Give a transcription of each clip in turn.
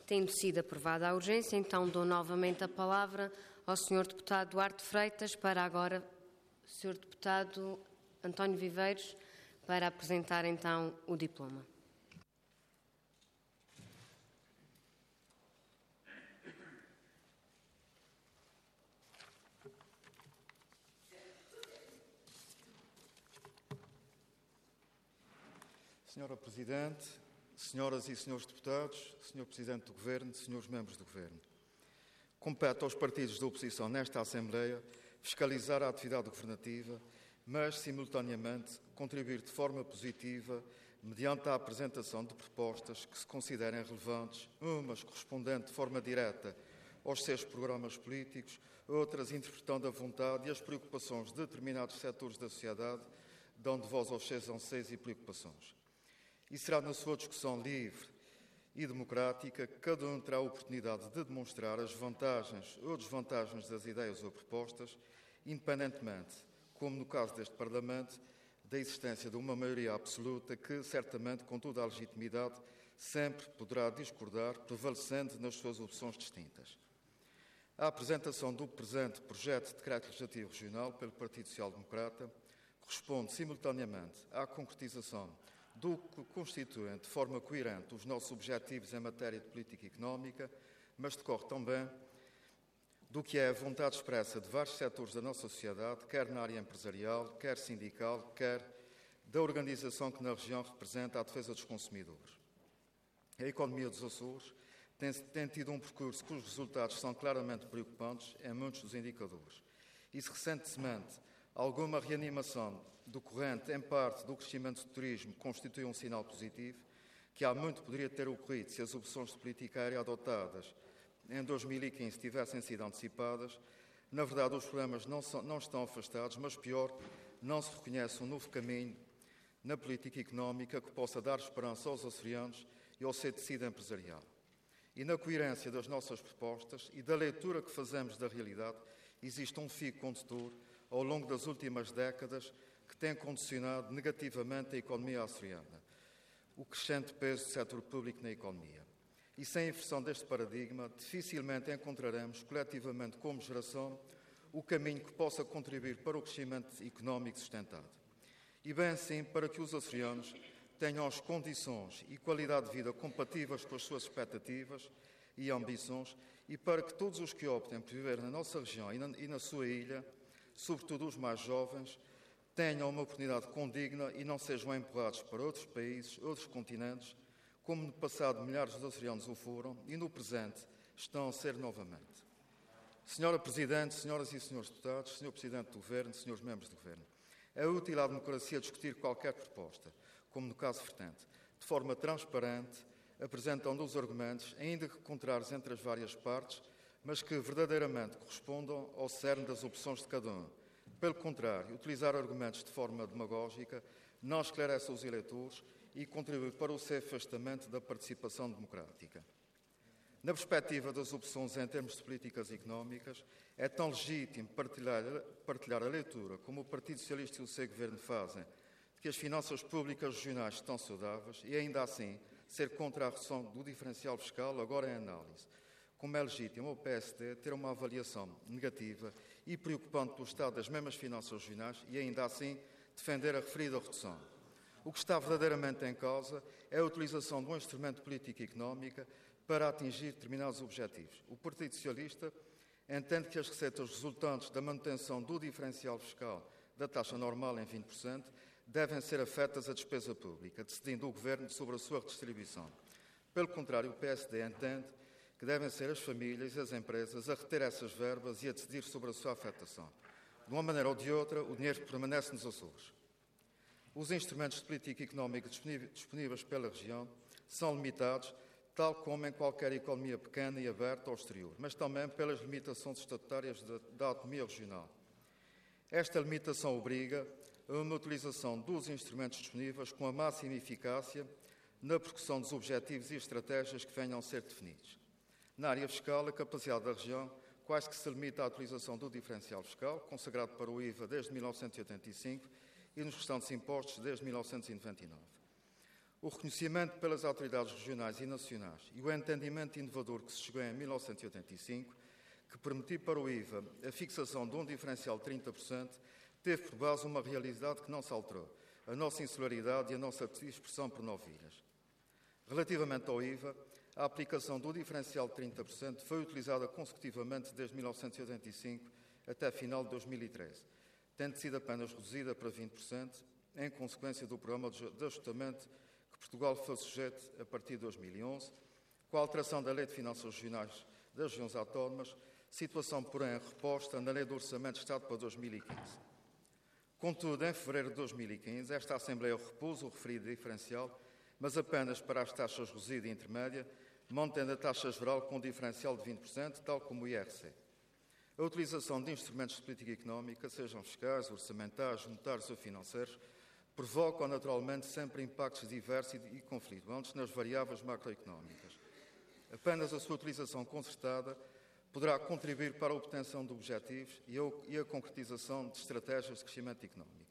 Tendo sido aprovada a urgência, então dou novamente a palavra ao Sr. Deputado Duarte Freitas para agora o Sr. Deputado António Viveiros para apresentar então o diploma. Senhora Presidente, senhoras e senhores deputados, Senhor Presidente do Governo, senhores membros do Governo, compete aos partidos da oposição nesta Assembleia fiscalizar a atividade governativa, mas, simultaneamente, contribuir de forma positiva mediante a apresentação de propostas que se considerem relevantes, umas correspondendo de forma direta aos seus programas políticos, outras interpretando a vontade e as preocupações de determinados setores da sociedade, dando voz aos seus anseios e preocupações. E será na sua discussão livre e democrática que cada um terá a oportunidade de demonstrar as vantagens ou desvantagens das ideias ou propostas, independentemente, como no caso deste Parlamento, da existência de uma maioria absoluta que, certamente, com toda a legitimidade, sempre poderá discordar, prevalecendo nas suas opções distintas. A apresentação do presente projeto de decreto legislativo regional pelo Partido Social Democrata corresponde simultaneamente à concretização do que constituem de forma coerente os nossos objetivos em matéria de política económica, mas decorre também do que é a vontade expressa de vários setores da nossa sociedade, quer na área empresarial, quer sindical, quer da organização que na região representa a defesa dos consumidores. A economia dos Açores tem tido um percurso cujos resultados são claramente preocupantes em muitos dos indicadores. E se recentemente alguma reanimação decorrente, em parte, do crescimento do turismo constitui um sinal positivo, que há muito poderia ter ocorrido se as opções de política aérea adotadas em 2015 tivessem sido antecipadas. Na verdade, os problemas não estão afastados, mas pior, não se reconhece um novo caminho na política económica que possa dar esperança aos açorianos e ao seu tecido empresarial. E na coerência das nossas propostas e da leitura que fazemos da realidade, existe um fio condutor ao longo das últimas décadas que tem condicionado negativamente a economia açoriana, o crescente peso do setor público na economia. E sem a inversão deste paradigma, dificilmente encontraremos, coletivamente como geração, o caminho que possa contribuir para o crescimento económico sustentado. E bem assim, para que os açorianos tenham as condições e qualidade de vida compatíveis com as suas expectativas e ambições, e para que todos os que optem por viver na nossa região e na sua ilha, sobretudo os mais jovens, tenham uma oportunidade condigna e não sejam empurrados para outros países, outros continentes, como no passado milhares de açorianos o foram e no presente estão a ser novamente. Senhora Presidente, senhoras e senhores deputados, Senhor Presidente do Governo, senhores membros do Governo, é útil à democracia discutir qualquer proposta, como no caso vertente, de forma transparente, apresentando os argumentos, ainda que contrários entre as várias partes, mas que verdadeiramente correspondam ao cerne das opções de cada um. Pelo contrário, utilizar argumentos de forma demagógica não esclarece os eleitores e contribui para o seu afastamento da participação democrática. Na perspectiva das opções em termos de políticas económicas, é tão legítimo partilhar a leitura como o Partido Socialista e o seu Governo fazem, de que as finanças públicas regionais estão saudáveis e, ainda assim, ser contra a redução do diferencial fiscal agora em análise. Como é legítimo o PSD ter uma avaliação negativa e preocupante do estado das mesmas finanças regionais e, ainda assim, defender a referida redução. O que está verdadeiramente em causa é a utilização de um instrumento de política económica para atingir determinados objetivos. O Partido Socialista entende que as receitas resultantes da manutenção do diferencial fiscal da taxa normal em 20% devem ser afetas à despesa pública, decidindo o Governo sobre a sua redistribuição. Pelo contrário, o PSD entende que devem ser as famílias e as empresas a reter essas verbas e a decidir sobre a sua afetação. De uma maneira ou de outra, o dinheiro permanece nos Açores. Os instrumentos de política económica disponíveis pela região são limitados, tal como em qualquer economia pequena e aberta ao exterior, mas também pelas limitações estatutárias da autonomia regional. Esta limitação obriga a uma utilização dos instrumentos disponíveis com a máxima eficácia na persecução dos objetivos e estratégias que venham a ser definidos. Na área fiscal, a capacidade da região quase que se limita à utilização do diferencial fiscal, consagrado para o IVA desde 1985 e nos restantes impostos desde 1999. O reconhecimento pelas autoridades regionais e nacionais e o entendimento inovador que se chegou em 1985, que permitiu para o IVA a fixação de um diferencial de 30%, teve por base uma realidade que não se alterou, a nossa insularidade e a nossa dispersão por 9 ilhas. Relativamente ao IVA, a aplicação do diferencial de 30% foi utilizada consecutivamente desde 1985 até final de 2013, tendo sido apenas reduzida para 20%, em consequência do programa de ajustamento que Portugal foi sujeito a partir de 2011, com a alteração da Lei de Finanças Regionais das regiões autónomas, situação, porém, reposta na Lei do Orçamento de Estado para 2015. Contudo, em fevereiro de 2015, esta Assembleia repôs o referido diferencial, mas apenas para as taxas reduzida e intermédia, mantendo a taxa geral com um diferencial de 20%, tal como o IRC. A utilização de instrumentos de política económica, sejam fiscais, orçamentais, monetários ou financeiros, provocam naturalmente sempre impactos diversos e conflituantes nas variáveis macroeconómicas. Apenas a sua utilização concertada poderá contribuir para a obtenção de objetivos e a concretização de estratégias de crescimento económico.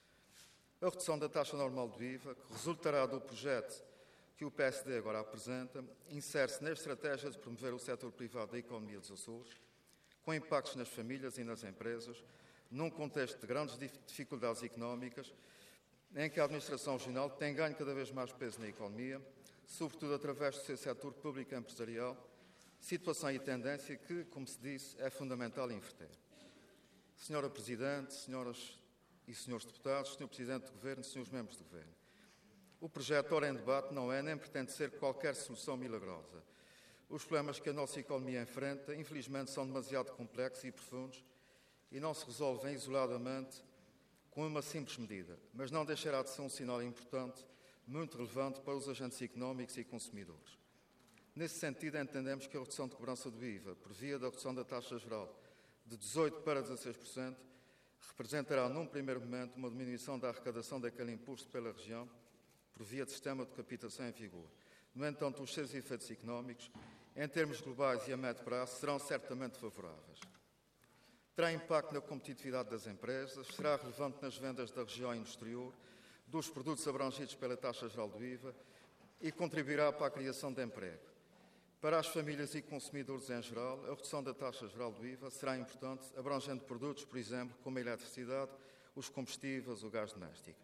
A redução da taxa normal do IVA, que resultará do projeto que o PSD agora apresenta, insere-se na estratégia de promover o setor privado da economia dos Açores, com impactos nas famílias e nas empresas, num contexto de grandes dificuldades económicas, em que a administração regional tem ganho cada vez mais peso na economia, sobretudo através do seu setor público e empresarial, situação e tendência que, como se disse, é fundamental inverter. Senhora Presidente, senhoras e senhores deputados, Senhor Presidente do Governo, senhores membros do Governo, o projeto ora em debate não é nem pretende ser qualquer solução milagrosa. Os problemas que a nossa economia enfrenta, infelizmente, são demasiado complexos e profundos e não se resolvem isoladamente com uma simples medida, mas não deixará de ser um sinal importante, muito relevante para os agentes económicos e consumidores. Nesse sentido, entendemos que a redução de cobrança do IVA, por via da redução da taxa geral de 18% para 16%, representará, num primeiro momento, uma diminuição da arrecadação daquele imposto pela região, por via de sistema de captação em vigor. No entanto, os seus efeitos económicos, em termos globais e a médio prazo, serão certamente favoráveis. Terá impacto na competitividade das empresas, será relevante nas vendas da região e no exterior, dos produtos abrangidos pela taxa geral do IVA e contribuirá para a criação de emprego. Para as famílias e consumidores em geral, a redução da taxa geral do IVA será importante, abrangendo produtos, por exemplo, como a eletricidade, os combustíveis, o gás doméstico.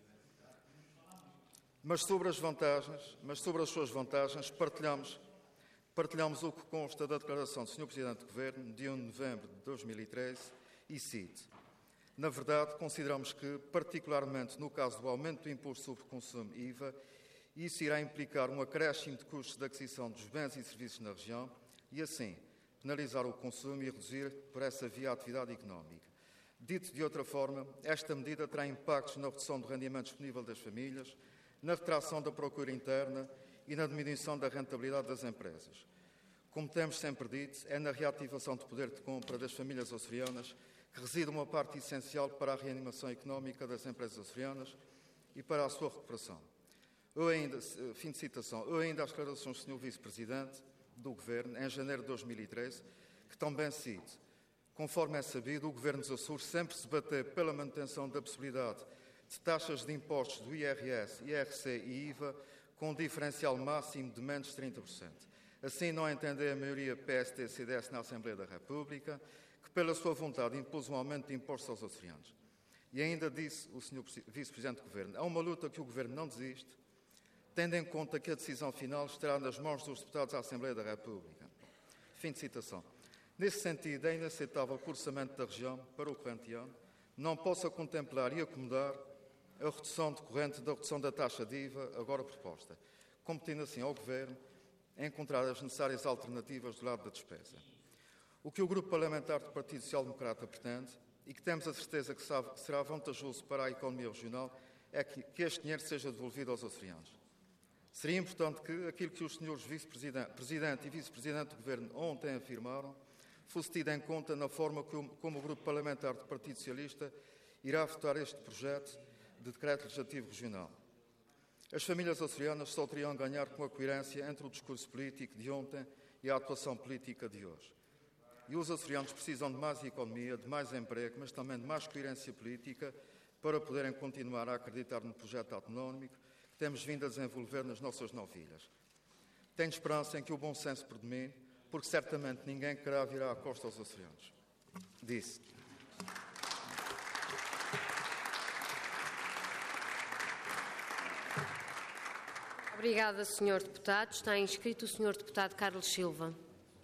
Mas sobre as suas vantagens, partilhamos o que consta da declaração do Sr. Presidente do Governo, de 1 de novembro de 2013, e cito: na verdade, consideramos que, particularmente no caso do aumento do imposto sobre consumo IVA, isso irá implicar um acréscimo de custos de aquisição dos bens e serviços na região e, assim, penalizar o consumo e reduzir, por essa via, a atividade económica. Dito de outra forma, esta medida terá impactos na redução do rendimento disponível das famílias, na retração da procura interna e na diminuição da rentabilidade das empresas. Como temos sempre dito, é na reativação do poder de compra das famílias açorianas que reside uma parte essencial para a reanimação económica das empresas açorianas e para a sua recuperação. Fim de citação. Às declarações do Sr. Vice-Presidente do Governo, em janeiro de 2013, que também cito: conforme é sabido, o Governo dos Açores sempre se bateu pela manutenção da possibilidade de taxas de impostos do IRS, IRC e IVA com um diferencial máximo de menos de 30%. Assim, não entendeu a maioria PSD-CDS na Assembleia da República, que, pela sua vontade, impôs um aumento de impostos aos açorianos. E ainda disse o Sr. Vice-Presidente do Governo: há uma luta que o Governo não desiste, tendo em conta que a decisão final estará nas mãos dos deputados da Assembleia da República. Fim de citação. Nesse sentido, é inaceitável que o orçamento da região, para o corrente ano, não possa contemplar e acomodar a redução decorrente da redução da taxa de IVA agora proposta, competindo assim ao Governo a encontrar as necessárias alternativas do lado da despesa. O que o Grupo Parlamentar do Partido Social Democrata pretende, e que temos a certeza que será vantajoso para a economia regional, é que este dinheiro seja devolvido aos açorianos. Seria importante que aquilo que os senhores Presidente e Vice-Presidente do Governo ontem afirmaram fosse tido em conta na forma como o Grupo Parlamentar do Partido Socialista irá votar este projeto de decreto legislativo regional. As famílias açorianas só teriam a ganhar com a coerência entre o discurso político de ontem e a atuação política de hoje. E os açorianos precisam de mais economia, de mais emprego, mas também de mais coerência política para poderem continuar a acreditar no projeto autonómico, que temos vindo a desenvolver nas nossas 9 ilhas. Tenho esperança em que o bom senso predomine, porque certamente ninguém querá virar a costa aos açorianos. Disse. Obrigada, Sr. Deputado. Está inscrito o Sr. Deputado Carlos Silva.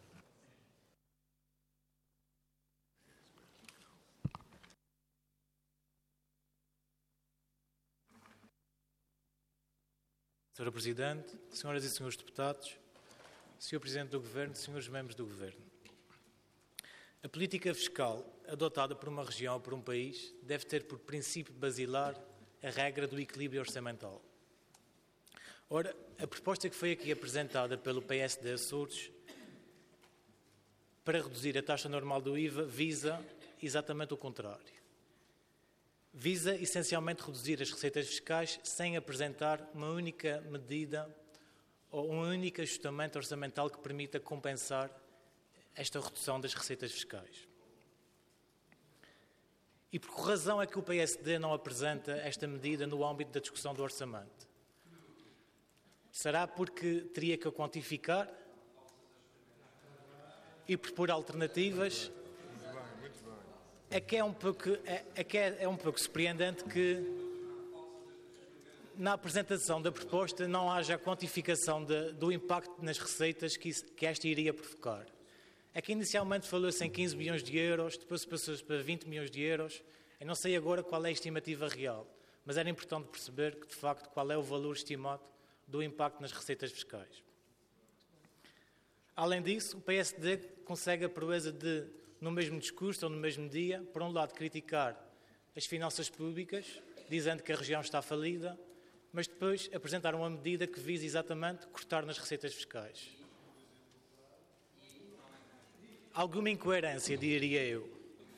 Sra. Presidente, Senhoras e Senhores Deputados, Sr. Presidente do Governo, Senhores Membros do Governo. A política fiscal adotada por uma região ou por um país deve ter por princípio basilar a regra do equilíbrio orçamental. Ora, a proposta que foi aqui apresentada pelo PSD Açores para reduzir a taxa normal do IVA visa exatamente o contrário. Visa essencialmente reduzir as receitas fiscais sem apresentar uma única medida ou um único ajustamento orçamental que permita compensar esta redução das receitas fiscais. E por que razão é que o PSD não apresenta esta medida no âmbito da discussão do orçamento? Será porque teria que a quantificar e propor alternativas? É um pouco surpreendente que na apresentação da proposta não haja a quantificação do impacto nas receitas que esta iria provocar. É que inicialmente falou-se em 15 milhões de euros, depois passou-se para 20 milhões de euros. Eu não sei agora qual é a estimativa real, mas era importante perceber que, de facto, qual é o valor estimado do impacto nas receitas fiscais. Além disso, o PSD consegue a proeza de, no mesmo discurso ou no mesmo dia, por um lado criticar as finanças públicas, dizendo que a região está falida, mas depois apresentar uma medida que visa exatamente cortar nas receitas fiscais. Alguma incoerência, diria eu.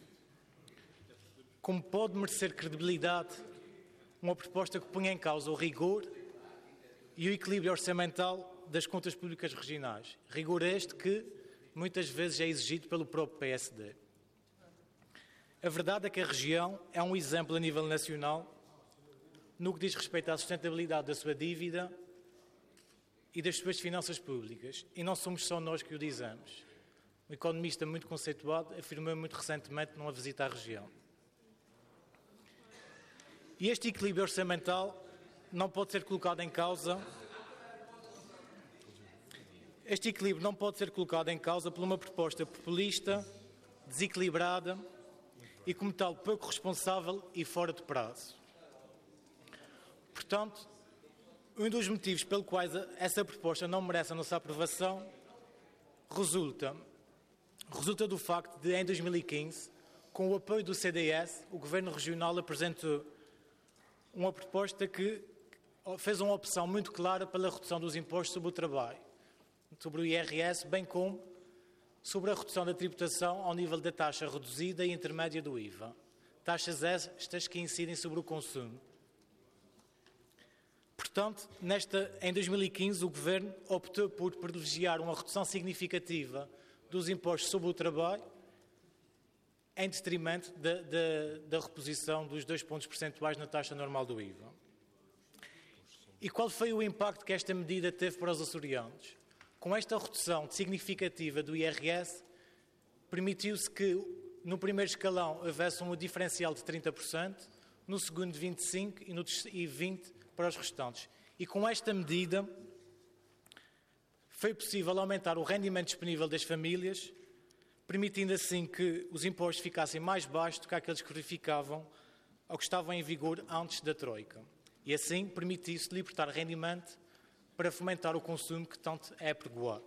Como pode merecer credibilidade uma proposta que ponha em causa o rigor e o equilíbrio orçamental das contas públicas regionais? Rigor este que muitas vezes é exigido pelo próprio PSD. A verdade é que a região é um exemplo a nível nacional no que diz respeito à sustentabilidade da sua dívida e das suas finanças públicas. E não somos só nós que o dizemos. Um economista muito conceituado afirmou muito recentemente numa visita à região. E este equilíbrio orçamental não pode ser colocado em causa. Este equilíbrio não pode ser colocado em causa por uma proposta populista, desequilibrada e, como tal, pouco responsável e fora de prazo. Portanto, um dos motivos pelo quais essa proposta não merece a nossa aprovação resulta do facto de, em 2015, com o apoio do CDS, o Governo Regional apresentou uma proposta que fez uma opção muito clara pela redução dos impostos sobre o trabalho, sobre o IRS, bem como sobre a redução da tributação ao nível da taxa reduzida e intermédia do IVA. Taxas estas que incidem sobre o consumo. Portanto, em 2015, o Governo optou por privilegiar uma redução significativa dos impostos sobre o trabalho em detrimento da reposição dos 2 pontos percentuais na taxa normal do IVA. E qual foi o impacto que esta medida teve para os açorianos? Com esta redução significativa do IRS, permitiu-se que no primeiro escalão houvesse um diferencial de 30%, no segundo 25% e 20% para os restantes. E com esta medida foi possível aumentar o rendimento disponível das famílias, permitindo assim que os impostos ficassem mais baixos do que aqueles que verificavam ou que estavam em vigor antes da Troika. E assim permitiu-se libertar rendimento para fomentar o consumo que tanto é apregoado.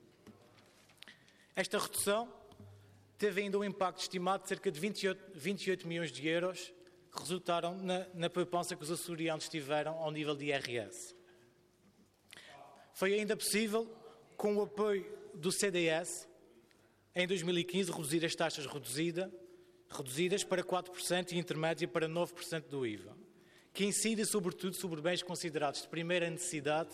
Esta redução teve ainda um impacto estimado de cerca de 28 milhões de euros que resultaram na poupança que os açorianos tiveram ao nível de IRS. Foi ainda possível, com o apoio do CDS, em 2015, reduzir as taxas reduzidas para 4% e intermédia para 9% do IVA, que incidem sobretudo sobre bens considerados de primeira necessidade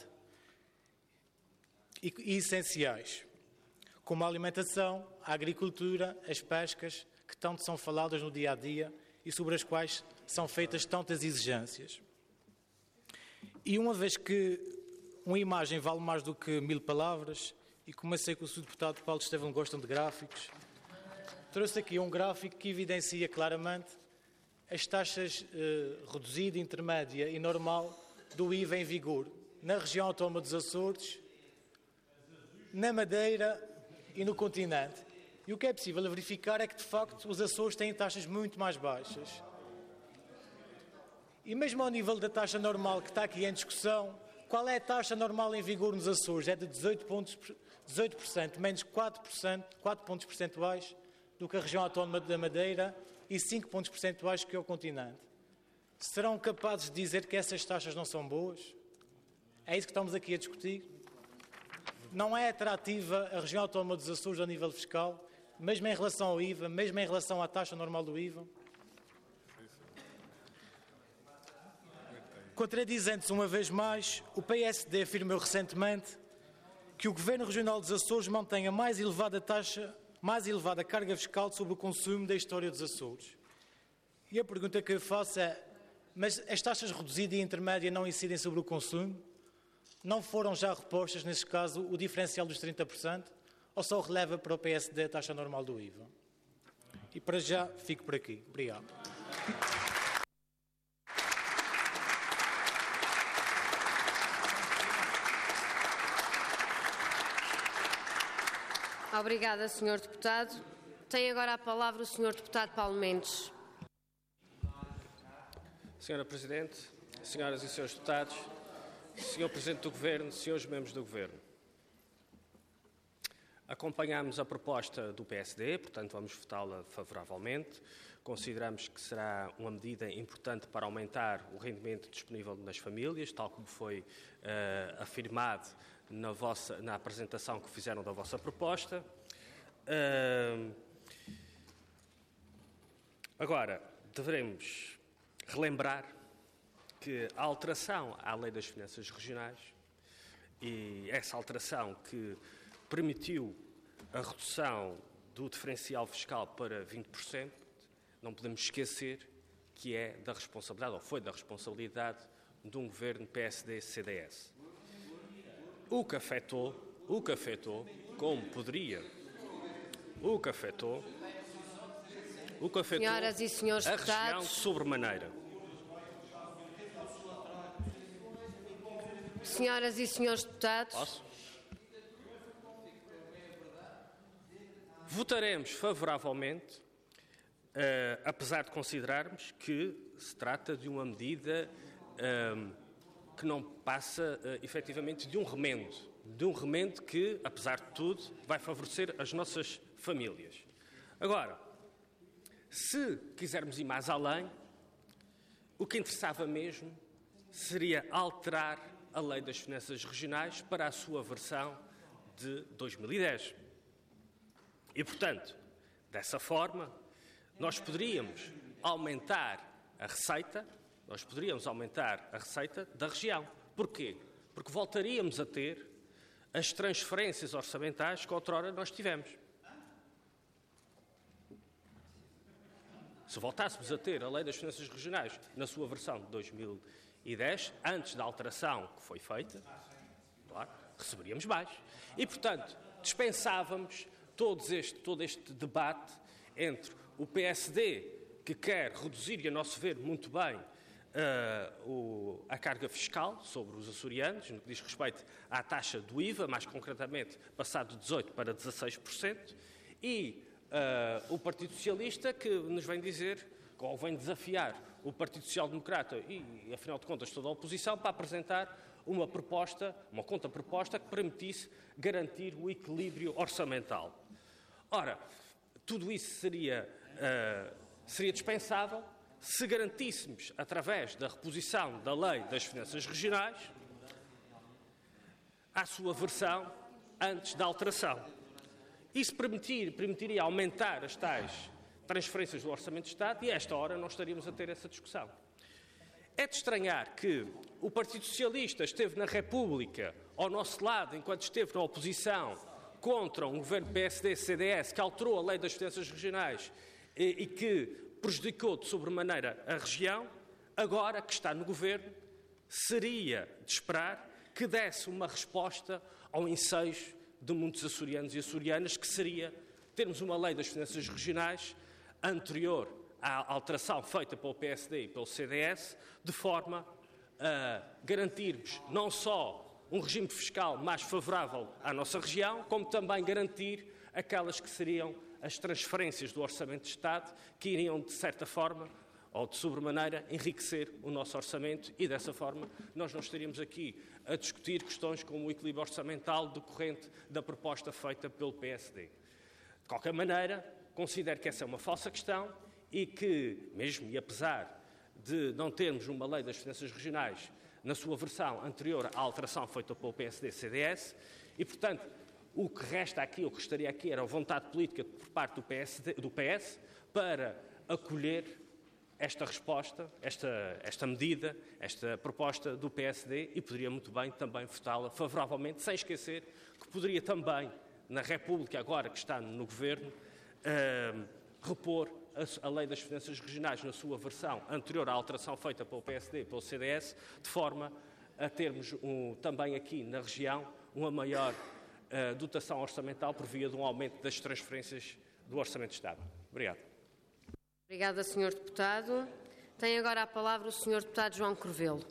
e essenciais, como a alimentação, a agricultura, as pescas, que tanto são faladas no dia-a-dia e sobre as quais são feitas tantas exigências. E uma vez que uma imagem vale mais do que 1000 palavras, e como eu sei que o Sr. Deputado Paulo Estevão gostam de gráficos, trouxe aqui um gráfico que evidencia claramente as taxas reduzida, intermédia e normal do IVA em vigor na região autónoma dos Açores, na Madeira e no continente. E o que é possível verificar é que, de facto, os Açores têm taxas muito mais baixas. E mesmo ao nível da taxa normal que está aqui em discussão, qual é a taxa normal em vigor nos Açores? É de 18%, menos 4 pontos percentuais do que a região autónoma da Madeira e 5 pontos percentuais que é o continente. Serão capazes de dizer que essas taxas não são boas? É isso que estamos aqui a discutir? Não é atrativa a região autónoma dos Açores a nível fiscal, mesmo em relação ao IVA, mesmo em relação à taxa normal do IVA? Contradizendo-se uma vez mais, o PSD afirmou recentemente que o Governo Regional dos Açores mantém a mais elevada carga fiscal sobre o consumo da história dos Açores. E a pergunta que eu faço é, mas as taxas reduzida e intermédia não incidem sobre o consumo? Não foram já repostas, nesse caso, o diferencial dos 30%? Ou só releva para o PSD a taxa normal do IVA? E para já, fico por aqui. Obrigado. Obrigada, Sr. Deputado. Tem agora a palavra o Sr. Deputado Paulo Mendes. Senhora Presidente, Senhoras e Senhores Deputados, Senhor Presidente do Governo, Senhores Membros do Governo. Acompanhamos a proposta do PSD, portanto vamos votá-la favoravelmente. Consideramos que será uma medida importante para aumentar o rendimento disponível nas famílias, tal como foi afirmado na apresentação que fizeram da vossa proposta. Agora, devemos relembrar que a alteração à Lei das Finanças Regionais e essa alteração que permitiu a redução do diferencial fiscal para 20%, não podemos esquecer que é da responsabilidade, ou foi da responsabilidade, de um governo PSD-CDS. O que afetou, como poderia, Senhoras e senhores a deputados, região sobremaneira. Senhoras e senhores deputados, Posso? Votaremos favoravelmente, apesar de considerarmos que se trata de uma medida que não passa, efetivamente, de um remendo que, apesar de tudo, vai favorecer as nossas famílias. Agora, se quisermos ir mais além, o que interessava mesmo seria alterar a Lei das Finanças Regionais para a sua versão de 2010. E, portanto, dessa forma, nós poderíamos aumentar a receita da região. Porquê? Porque voltaríamos a ter as transferências orçamentais que outrora nós tivemos. Se voltássemos a ter a Lei das Finanças Regionais na sua versão de 2010, antes da alteração que foi feita, claro, receberíamos mais. E, portanto, dispensávamos todo este debate entre o PSD, que quer reduzir, e a nosso ver muito bem, a carga fiscal sobre os açorianos, no que diz respeito à taxa do IVA, mais concretamente passado de 18% para 16%, e o Partido Socialista, que nos vem dizer, ou vem desafiar o Partido Social Democrata e, afinal de contas, toda a oposição, para apresentar uma contraproposta que permitisse garantir o equilíbrio orçamental. Ora, tudo isso seria dispensável se garantíssemos, através da reposição da Lei das Finanças Regionais, a sua versão antes da alteração. Isso permitiria aumentar as tais transferências do Orçamento de Estado e, a esta hora, não estaríamos a ter essa discussão. É de estranhar que o Partido Socialista esteve na República ao nosso lado, enquanto esteve na oposição, contra um governo PSD-CDS que alterou a Lei das Finanças Regionais e que prejudicou de sobremaneira a região, agora que está no governo, seria de esperar que desse uma resposta ao ensejo de muitos açorianos e açorianas, que seria termos uma lei das finanças regionais anterior à alteração feita pelo PSD e pelo CDS, de forma a garantirmos não só um regime fiscal mais favorável à nossa região, como também garantir aquelas que seriam as transferências do Orçamento de Estado, que iriam, de certa forma, ou de sobremaneira, enriquecer o nosso orçamento e, dessa forma, nós não estaríamos aqui a discutir questões como o equilíbrio orçamental decorrente da proposta feita pelo PSD. De qualquer maneira, considero que essa é uma falsa questão e que, mesmo e apesar de não termos uma lei das finanças regionais na sua versão anterior à alteração feita pelo PSD-CDS, e, portanto, o que resta aqui, o que restaria aqui, era a vontade política por parte do PS para acolher esta resposta, esta medida, esta proposta do PSD, e poderia muito bem também votá-la favoravelmente, sem esquecer que poderia também, na República, agora que está no Governo, repor a Lei das Finanças Regionais na sua versão anterior à alteração feita pelo PSD e pelo CDS, de forma a termos também aqui na região uma maior dotação orçamental por via de um aumento das transferências do Orçamento de Estado. Obrigado. Obrigada, Sr. Deputado. Tem agora a palavra o Sr. Deputado João Corvelo.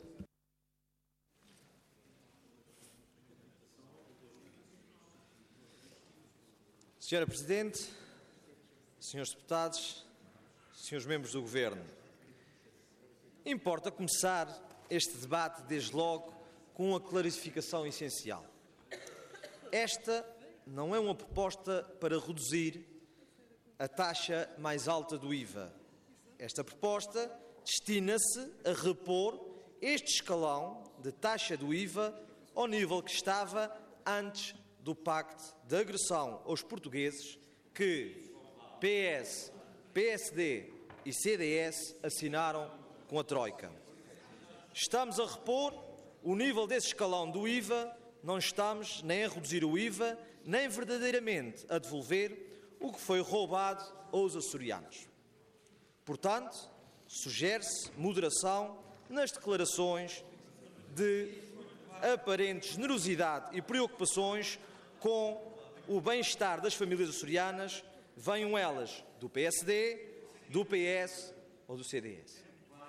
Senhora Presidente, Senhores Deputados, Senhores Membros do Governo, importa começar este debate, desde logo, com uma clarificação essencial. Esta não é uma proposta para reduzir a taxa mais alta do IVA. Esta proposta destina-se a repor este escalão de taxa do IVA ao nível que estava antes do Pacto de Agressão aos Portugueses que PS, PSD e CDS assinaram com a Troika. Estamos a repor o nível desse escalão do IVA, não estamos nem a reduzir o IVA, nem verdadeiramente a devolver o que foi roubado aos açorianos. Portanto, sugere-se moderação nas declarações de aparente generosidade e preocupações com o bem-estar das famílias açorianas, venham elas do PSD, do PS ou do CDS.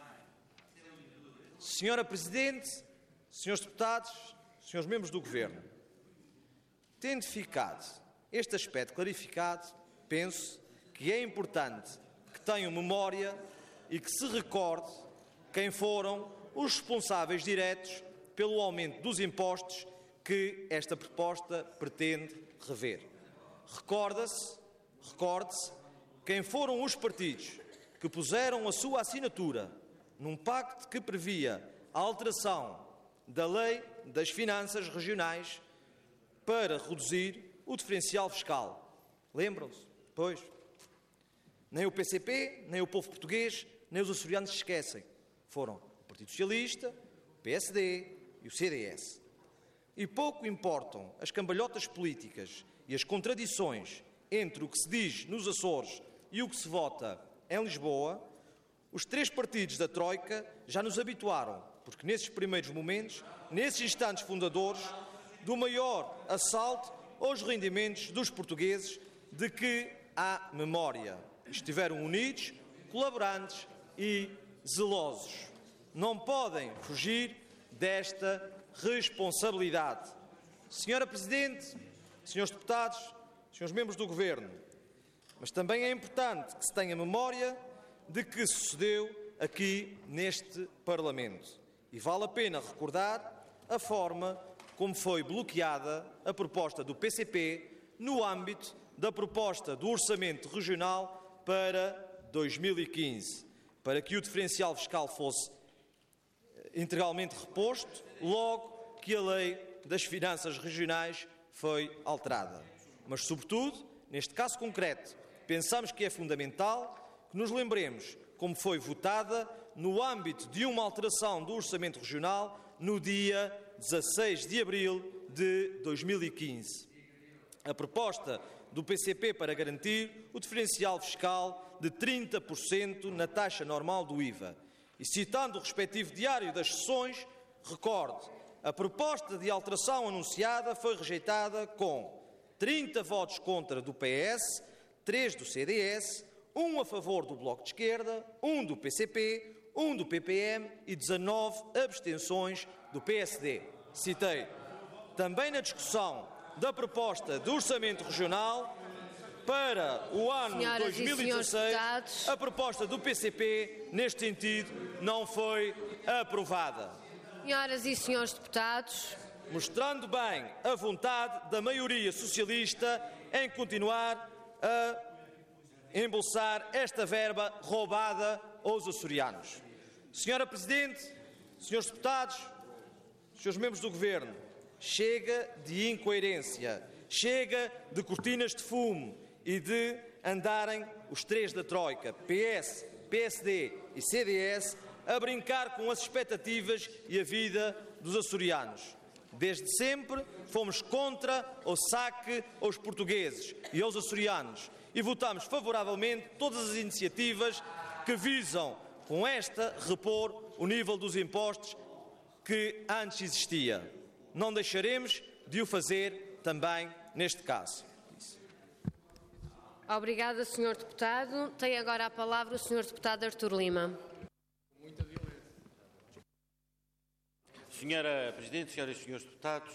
Senhora Presidente, senhores deputados, senhores membros do Governo, tendo ficado este aspecto clarificado, penso que é importante que tenham memória e que se recorde quem foram os responsáveis diretos pelo aumento dos impostos que esta proposta pretende rever. Recorde-se quem foram os partidos que puseram a sua assinatura num pacto que previa a alteração da Lei das Finanças Regionais para reduzir o diferencial fiscal. Lembram-se? Pois. Nem o PCP, nem o povo português, nem os açorianos se esquecem. Foram o Partido Socialista, o PSD e o CDS. E pouco importam as cambalhotas políticas e as contradições entre o que se diz nos Açores e o que se vota em Lisboa, os três partidos da Troika já nos habituaram, porque nesses primeiros momentos, nesses instantes fundadores, do maior assalto aos rendimentos dos portugueses, de que há memória. Estiveram unidos, colaborantes e zelosos. Não podem fugir desta responsabilidade. Senhora Presidente, senhores deputados, senhores membros do Governo, mas também é importante que se tenha memória de que sucedeu aqui neste Parlamento. E vale a pena recordar a forma como foi bloqueada a proposta do PCP no âmbito da proposta do Orçamento Regional para 2015, para que o diferencial fiscal fosse integralmente reposto, logo que a Lei das Finanças Regionais foi alterada. Mas, sobretudo, neste caso concreto, pensamos que é fundamental que nos lembremos como foi votada no âmbito de uma alteração do Orçamento Regional no dia 16 de abril de 2015. A proposta do PCP para garantir o diferencial fiscal de 30% na taxa normal do IVA. E citando o respectivo diário das sessões, Recorde, a proposta de alteração anunciada foi rejeitada com 30 votos contra do PS, 3 do CDS, 1 a favor do Bloco de Esquerda, 1 do PCP, 1 do PPM e 19 abstenções do PSD. Citei. Também na discussão da proposta de orçamento regional para o ano 2016, a proposta do PCP, neste sentido, não foi aprovada. Senhoras e senhores deputados, mostrando bem a vontade da maioria socialista em continuar a embolsar esta verba roubada aos açorianos. Senhora Presidente, senhores deputados, senhores membros do Governo, chega de incoerência, chega de cortinas de fumo e de andarem os três da Troika, PS, PSD e CDS, a brincar com as expectativas e a vida dos açorianos. Desde sempre fomos contra o saque aos portugueses e aos açorianos e votamos favoravelmente todas as iniciativas que visam, com esta, repor o nível dos impostos que antes existia. Não deixaremos de o fazer também neste caso. Obrigada, Sr. Deputado. Tem agora a palavra o Sr. Deputado Artur Lima. Senhora Presidente, senhoras e senhores deputados,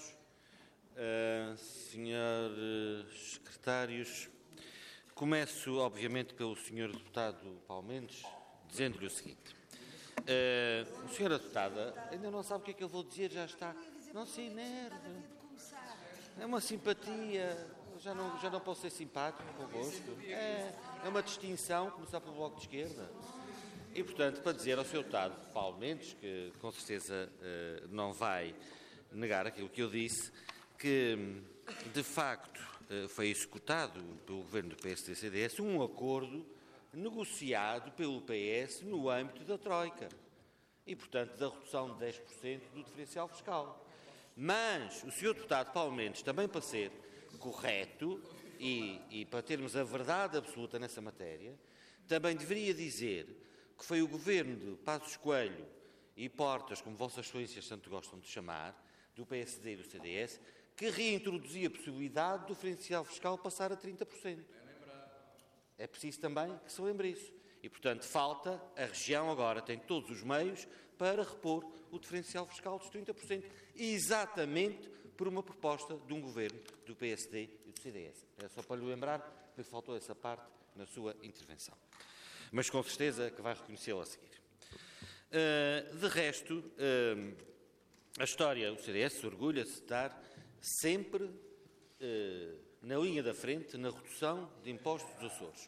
senhores secretários, começo, obviamente, pelo senhor deputado Paulo Mendes, dizendo-lhe o seguinte. Senhora deputada, ainda não sabe o que é que eu vou dizer, já está. Não se enerve. É uma simpatia. Já não posso ser simpático convosco. É uma distinção, começar pelo Bloco de Esquerda. E, portanto, para dizer ao Sr. Deputado Paulo Mendes, que com certeza não vai negar aquilo que eu disse, que, de facto, foi executado pelo Governo do PSD-CDS um acordo negociado pelo PS no âmbito da Troika e, portanto, da redução de 10% do diferencial fiscal. Mas o Sr. Deputado Paulo Mendes, também para ser correto e para termos a verdade absoluta nessa matéria, também deveria dizer que foi o Governo de Passos Coelho e Portas, como Vossas Excelências tanto gostam de chamar, do PSD e do CDS, que reintroduzia a possibilidade do diferencial fiscal passar a 30%. É preciso também que se lembre isso. E, portanto, falta, a região agora tem todos os meios para repor o diferencial fiscal dos 30%, exatamente por uma proposta de um Governo do PSD e do CDS. É só para lhe lembrar que faltou essa parte na sua intervenção. Mas com certeza que vai reconhecê-lo a seguir. De resto, a história do CDS orgulha-se de estar sempre na linha da frente na redução de impostos dos Açores.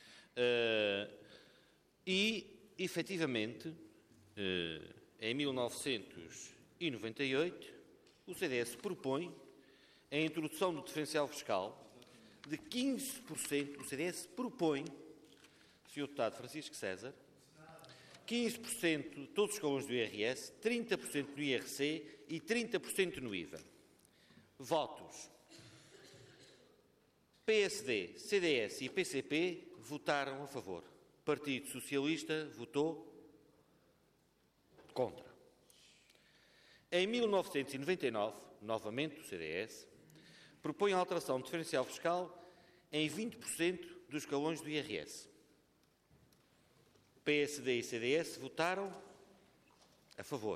E, efetivamente, em 1998, o CDS propõe a introdução do diferencial fiscal de 15%. O CDS propõe, Sr. Deputado Francisco César, 15% de todos os escalões do IRS, 30% no IRC e 30% no IVA. Votos. PSD, CDS e PCP votaram a favor. Partido Socialista votou contra. Em 1999, novamente o CDS, propõe a alteração do diferencial fiscal em 20% dos escalões do IRS. PSD e CDS votaram a favor.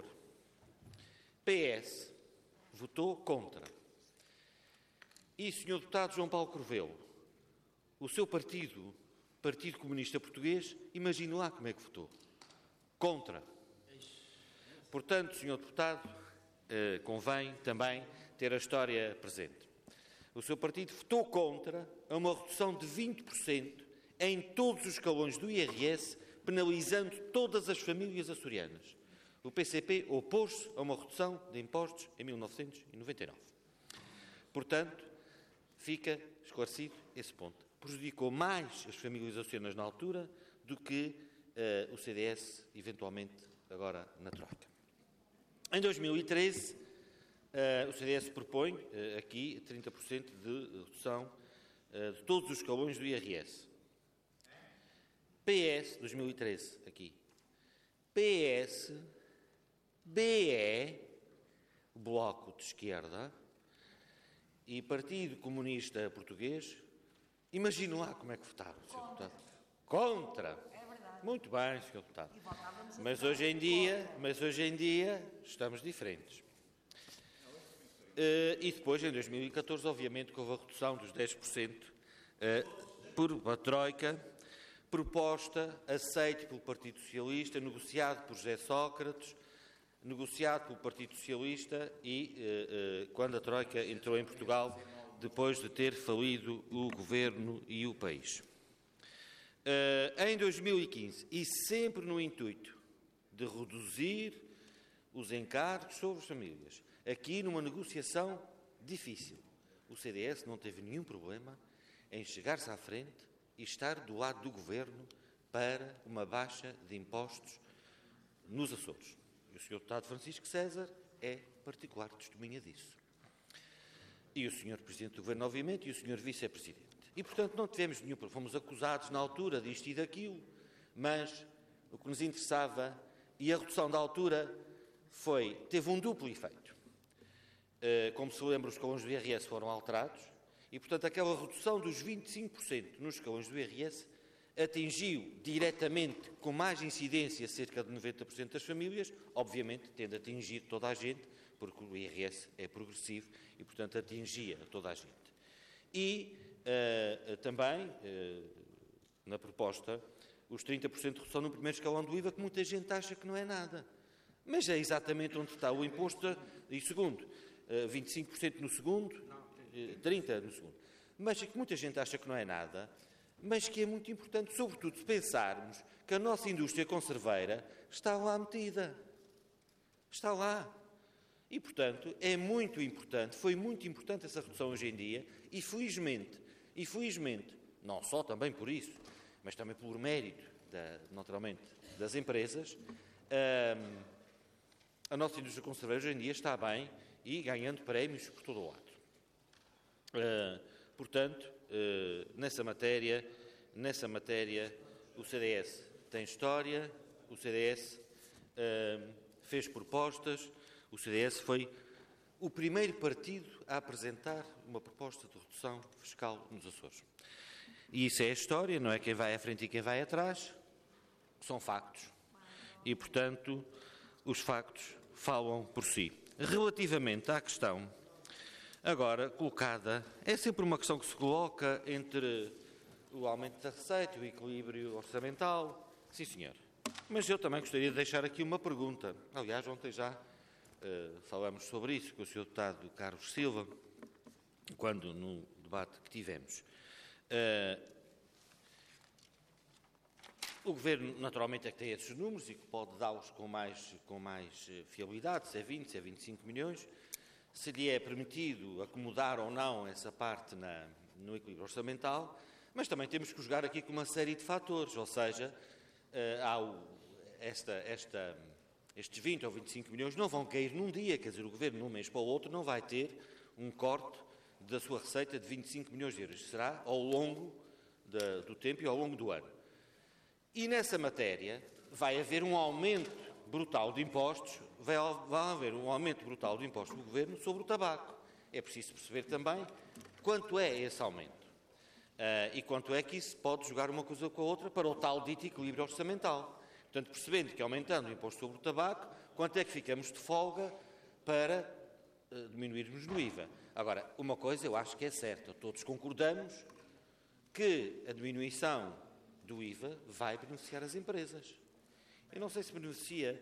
PS votou contra. E, Sr. Deputado João Paulo Corvelo, o seu partido, Partido Comunista Português, imagine lá como é que votou. Contra. Portanto, Sr. Deputado, convém também ter a história presente. O seu partido votou contra a uma redução de 20% em todos os escalões do IRS, penalizando todas as famílias açorianas. O PCP opôs-se a uma redução de impostos em 1999. Portanto, fica esclarecido esse ponto. Prejudicou mais as famílias açorianas na altura do que o CDS, eventualmente, agora na Troika. Em 2013, o CDS propõe aqui 30% de redução de todos os escalões do IRS. PS, 2013, aqui. PS, BE Bloco de Esquerda e Partido Comunista Português, imagine lá como é que votaram, Sr. Deputado. Contra. É verdade. Muito bem, Sr. Deputado. Mas hoje em dia estamos diferentes. E depois, em 2014, obviamente, que houve a redução dos 10% por uma troika, proposta, aceite pelo Partido Socialista, negociado por José Sócrates, negociado pelo Partido Socialista e quando a troika entrou em Portugal, depois de ter falido o governo e o país. Em 2015, e sempre no intuito de reduzir os encargos sobre as famílias, aqui numa negociação difícil, o CDS não teve nenhum problema em chegar-se à frente e estar do lado do governo para uma baixa de impostos nos Açores. E o Sr. Deputado Francisco César é particular testemunha disso. E o Sr. Presidente do Governo, obviamente, e o Sr. Vice-Presidente. E, portanto, não tivemos nenhum problema. Fomos acusados na altura disto e daquilo, mas o que nos interessava, e a redução da altura, teve um duplo efeito. Como se lembra, os escalões do IRS foram alterados e, portanto, aquela redução dos 25% nos escalões do IRS atingiu diretamente, com mais incidência, cerca de 90% das famílias, obviamente tende a atingir toda a gente, porque o IRS é progressivo e, portanto, atingia toda a gente. E também, na proposta, os 30% de redução no primeiro escalão do IVA, que muita gente acha que não é nada. Mas é exatamente onde está o imposto e segundo. 25% no segundo, 30% no segundo. Mas que muita gente acha que não é nada, mas que é muito importante, sobretudo se pensarmos que a nossa indústria conserveira está lá metida. Está lá. E, portanto, é muito importante, foi muito importante essa redução hoje em dia e, felizmente, não só também por isso, mas também pelo mérito, naturalmente, das empresas, a nossa indústria conserveira hoje em dia está bem e ganhando prémios por todo o lado. Portanto, nessa matéria, o CDS tem história, o CDS fez propostas, o CDS foi o primeiro partido a apresentar uma proposta de redução fiscal nos Açores. E isso é a história, não é quem vai à frente e quem vai atrás, são factos. E, portanto, os factos falam por si. Relativamente à questão agora colocada, é sempre uma questão que se coloca entre o aumento da receita e o equilíbrio orçamental. Sim, senhor. Mas eu também gostaria de deixar aqui uma pergunta. Aliás, ontem já falamos sobre isso com o Sr. Deputado Carlos Silva, quando no debate que tivemos. O Governo, naturalmente, é que tem esses números e que pode dá-los com mais fiabilidade, se é 20, se é 25 milhões. Se lhe é permitido acomodar ou não essa parte no equilíbrio orçamental, mas também temos que jogar aqui com uma série de fatores, ou seja, estes 20 ou 25 milhões não vão cair num dia, quer dizer, o Governo, de um mês para o outro, não vai ter um corte da sua receita de 25 milhões de euros. Será ao longo do tempo e ao longo do ano. E nessa matéria vai haver um aumento brutal de impostos, vai haver um aumento brutal de impostos do Governo sobre o tabaco. É preciso perceber também quanto é esse aumento e quanto é que isso pode jogar uma coisa com a outra para o tal dito equilíbrio orçamental. Portanto, percebendo que aumentando o imposto sobre o tabaco, quanto é que ficamos de folga para diminuirmos no IVA. Agora, uma coisa eu acho que é certa, todos concordamos que a diminuição do IVA vai beneficiar as empresas. Eu não sei se beneficia,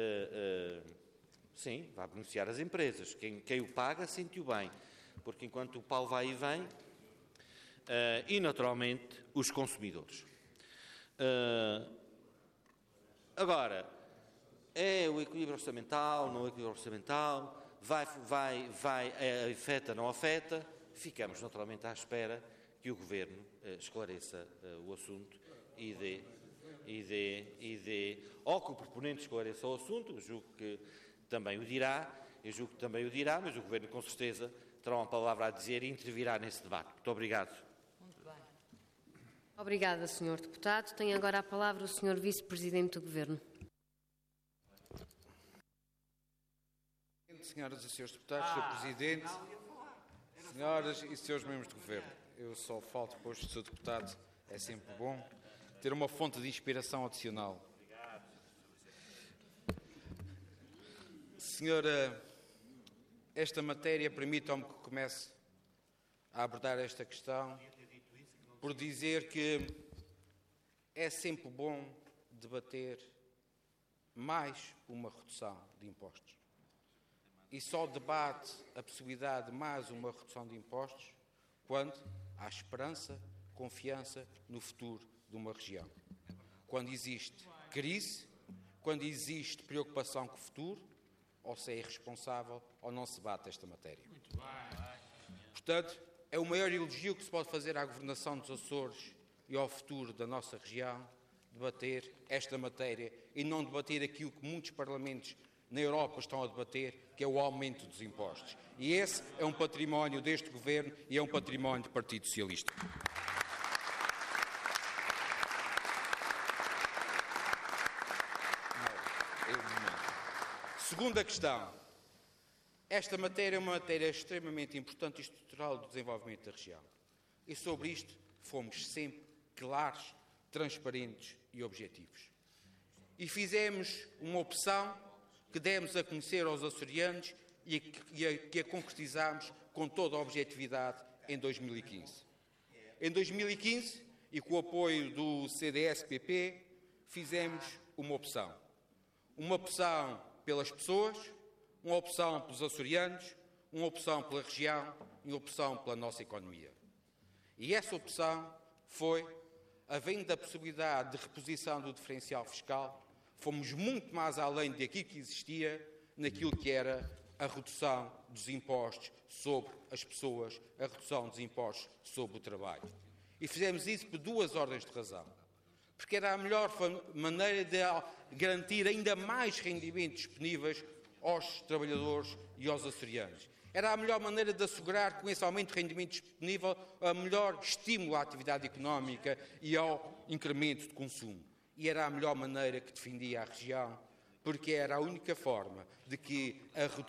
sim, vai beneficiar as empresas. Quem o paga sente-o bem, porque enquanto o pau vai e vem, e naturalmente os consumidores. Agora, é o equilíbrio orçamental, não é o equilíbrio orçamental, afeta, não afeta, ficamos naturalmente à espera que o Governo esclareça o assunto e dê, ou que o proponente esclareça o assunto, eu julgo que também o dirá, mas o Governo com certeza terá uma palavra a dizer e intervirá nesse debate. Muito obrigado. Muito bem. Obrigada, Sr. Deputado. Tem agora a palavra o Sr. Vice-Presidente do Governo. Presidente, senhoras e senhores deputados, Sr. Presidente, senhoras e senhores membros do Governo. Eu só falo depois do Sr. Deputado, é sempre bom ter uma fonte de inspiração adicional. Senhora, esta matéria, permitam-me que comece a abordar esta questão por dizer que é sempre bom debater mais uma redução de impostos. E só debate a possibilidade de mais uma redução de impostos quando há esperança, confiança no futuro de uma região. Quando existe crise, quando existe preocupação com o futuro, ou se é irresponsável ou não se debate esta matéria. Portanto, é o maior elogio que se pode fazer à governação dos Açores e ao futuro da nossa região, debater esta matéria e não debater aquilo que muitos parlamentos na Europa estão a debater, que é o aumento dos impostos. E esse é um património deste Governo e é um património do Partido Socialista. Segunda questão. Esta matéria é uma matéria extremamente importante e estrutural do desenvolvimento da região. E sobre isto fomos sempre claros, transparentes e objetivos. E fizemos uma opção que demos a conhecer aos açorianos e que a concretizámos com toda a objetividade em 2015. Em 2015, e com o apoio do CDS-PP, fizemos uma opção. Uma opção pelas pessoas, uma opção pelos açorianos, uma opção pela região e uma opção pela nossa economia. E essa opção foi, havendo da possibilidade de reposição do diferencial fiscal, fomos muito mais além daquilo que existia, naquilo que era a redução dos impostos sobre as pessoas, a redução dos impostos sobre o trabalho. E fizemos isso por duas ordens de razão. Porque era a melhor maneira de garantir ainda mais rendimentos disponíveis aos trabalhadores e aos açorianos. Era a melhor maneira de assegurar, com esse aumento de rendimento disponível, a melhor estímulo à atividade económica e ao incremento de consumo. E era a melhor maneira que defendia a região, porque era a única forma de que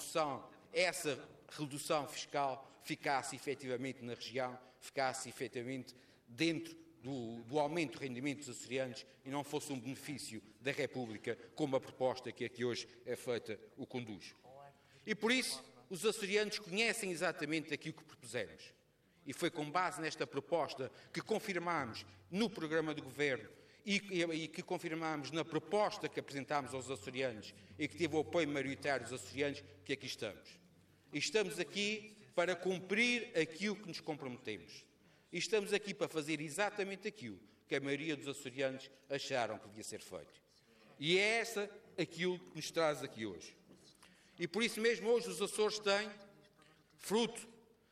essa redução fiscal ficasse efetivamente na região, ficasse efetivamente dentro do aumento de rendimentos dos açorianos e não fosse um benefício da República, como a proposta que aqui hoje é feita o conduz. E por isso, os açorianos conhecem exatamente aquilo que propusemos. E foi com base nesta proposta que confirmámos no programa do Governo e que confirmámos na proposta que apresentámos aos açorianos e que teve o apoio maioritário dos açorianos, que aqui estamos. E estamos aqui para cumprir aquilo que nos comprometemos. E estamos aqui para fazer exatamente aquilo que a maioria dos açorianos acharam que devia ser feito. E é aquilo que nos traz aqui hoje. E por isso mesmo hoje os Açores têm, fruto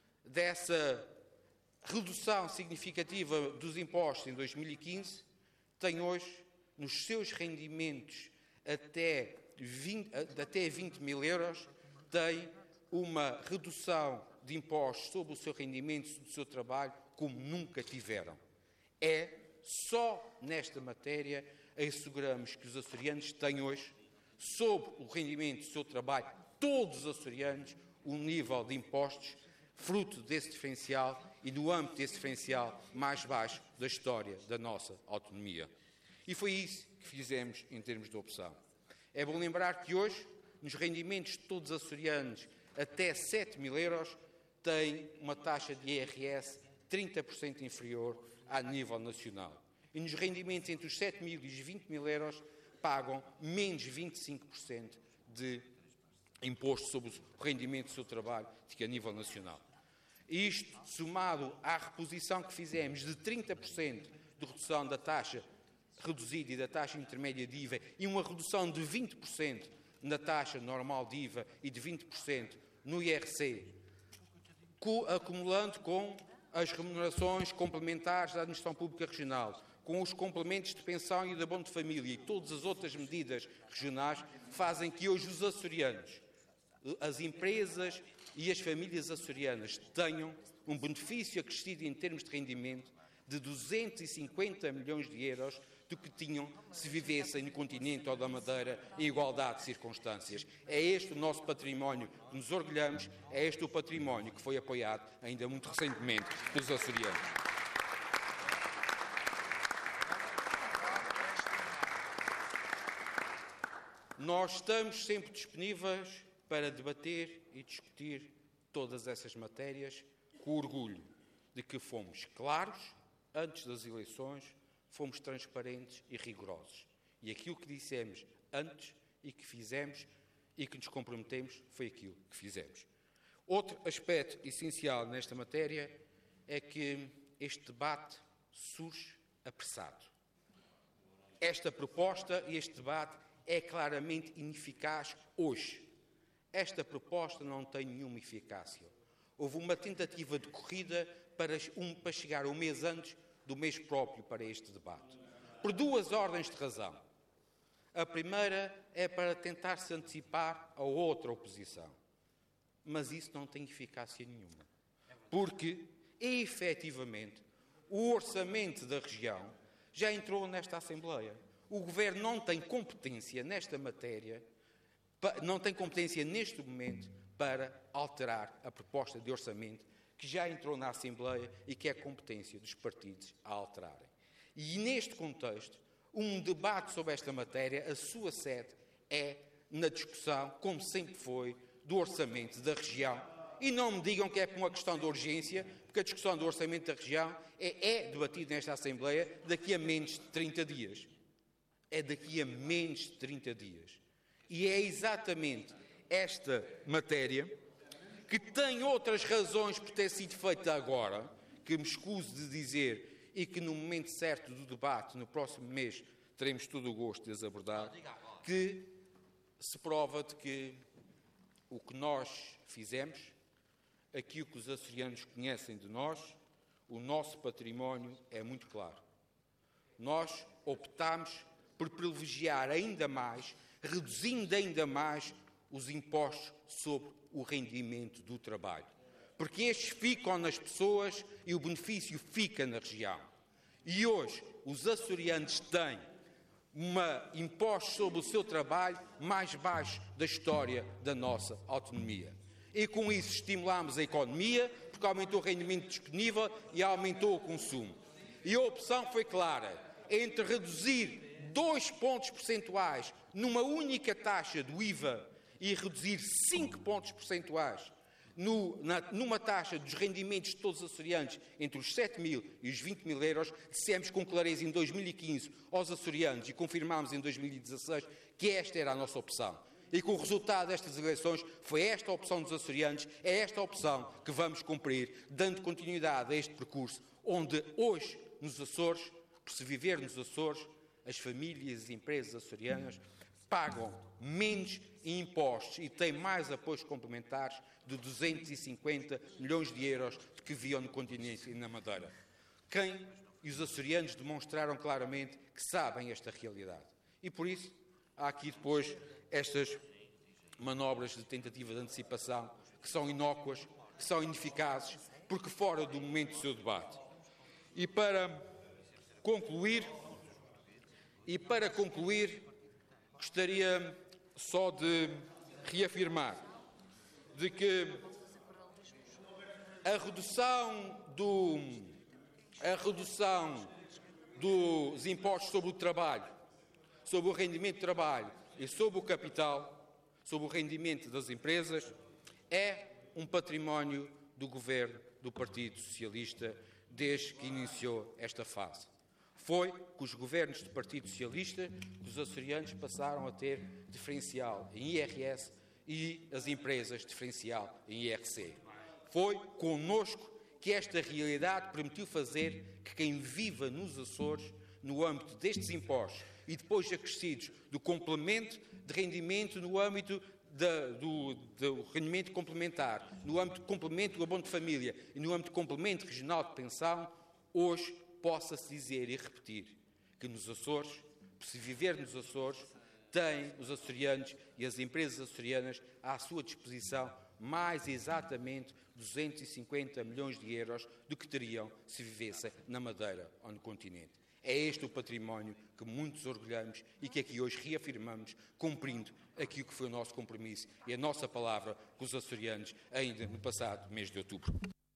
dessa redução significativa dos impostos em 2015, têm hoje, nos seus rendimentos até 20 mil euros, têm uma redução de impostos sobre o seu rendimento, do seu trabalho, como nunca tiveram. É só nesta matéria asseguramos que os açorianos têm hoje, sob o rendimento do seu trabalho, todos os açorianos, um nível de impostos fruto desse diferencial e no âmbito desse diferencial mais baixo da história da nossa autonomia. E foi isso que fizemos em termos de opção. É bom lembrar que hoje, nos rendimentos de todos os açorianos até 7 mil euros, têm uma taxa de IRS 30% inferior a nível nacional. E nos rendimentos entre os 7 mil e os 20 mil euros, pagam menos 25% de imposto sobre o rendimento do seu trabalho que a nível nacional. Isto, somado à reposição que fizemos de 30% de redução da taxa reduzida e da taxa intermédia de IVA e uma redução de 20% na taxa normal de IVA e de 20% no IRC, acumulando com as remunerações complementares da Administração Pública Regional, com os complementos de pensão e de abono de família e todas as outras medidas regionais, fazem que hoje os açorianos, as empresas e as famílias açorianas tenham um benefício acrescido em termos de rendimento de 250 milhões de euros do que tinham se vivessem no continente ou da Madeira em igualdade de circunstâncias. É este o nosso património que nos orgulhamos, é este o património que foi apoiado ainda muito recentemente pelos açorianos. Nós estamos sempre disponíveis para debater e discutir todas essas matérias com orgulho de que fomos claros antes das eleições, fomos transparentes e rigorosos. E aquilo que dissemos antes e que fizemos e que nos comprometemos foi aquilo que fizemos. Outro aspecto essencial nesta matéria é que este debate surge apressado. Esta proposta e este debate é claramente ineficaz hoje. Esta proposta não tem nenhuma eficácia. Houve uma tentativa de corrida para chegar um mês antes do mês próprio para este debate, por duas ordens de razão. A primeira é para tentar se antecipar a outra oposição. Mas isso não tem eficácia nenhuma. Porque, efetivamente, o orçamento da região já entrou nesta Assembleia. O Governo não tem competência nesta matéria, não tem competência neste momento para alterar a proposta de orçamento que já entrou na Assembleia e que é competência dos partidos a alterarem. E neste contexto, um debate sobre esta matéria, a sua sede é na discussão, como sempre foi, do orçamento da região. E não me digam que é por uma questão de urgência, porque a discussão do orçamento da região é debatida nesta Assembleia daqui a menos de 30 dias. É daqui a menos de 30 dias. E é exatamente esta matéria que tem outras razões por ter sido feita agora, que me escuso de dizer e que no momento certo do debate, no próximo mês, teremos todo o gosto de as abordar, que se prova de que o que nós fizemos, aquilo que os açorianos conhecem de nós, o nosso património é muito claro. Nós optámos por privilegiar ainda mais, reduzindo ainda mais os impostos sobre o rendimento do trabalho. Porque estes ficam nas pessoas e o benefício fica na região. E hoje os açorianos têm impostos sobre o seu trabalho mais baixos da história da nossa autonomia. E com isso estimulamos a economia, porque aumentou o rendimento disponível e aumentou o consumo. E a opção foi clara, entre reduzir 2 pontos percentuais numa única taxa do IVA e reduzir 5 pontos percentuais numa taxa dos rendimentos de todos os açorianos entre os 7 mil e os 20 mil euros, dissemos com clareza em 2015 aos açorianos e confirmámos em 2016 que esta era a nossa opção. E com o resultado destas eleições foi esta a opção dos açorianos, é esta a opção que vamos cumprir, dando continuidade a este percurso, onde hoje, nos Açores, por se viver nos Açores, as famílias e empresas açorianas pagam menos impostos e têm mais apoios complementares de 250 milhões de euros do que viam no continente e na Madeira. Quem e os açorianos demonstraram claramente que sabem esta realidade. E por isso há aqui depois estas manobras de tentativa de antecipação que são inócuas, que são ineficazes, porque fora do momento do seu debate. E para concluir, gostaria só de reafirmar de que a redução dos impostos sobre o trabalho, sobre o rendimento de trabalho e sobre o capital, sobre o rendimento das empresas, é um património do Governo do Partido Socialista desde que iniciou esta fase. Foi com os governos do Partido Socialista que os açorianos passaram a ter diferencial em IRS e as empresas diferencial em IRC. Foi connosco que esta realidade permitiu fazer que quem viva nos Açores, no âmbito destes impostos e depois acrescidos do complemento de rendimento no âmbito do rendimento complementar, no âmbito do complemento do abono de família e no âmbito do complemento regional de pensão, hoje possa-se dizer e repetir que nos Açores, por se viver nos Açores, têm os açorianos e as empresas açorianas à sua disposição mais exatamente 250 milhões de euros do que teriam se vivessem na Madeira ou no continente. É este o património que muitos orgulhamos e que aqui hoje reafirmamos, cumprindo aquilo que foi o nosso compromisso e a nossa palavra com os açorianos ainda no passado mês de outubro.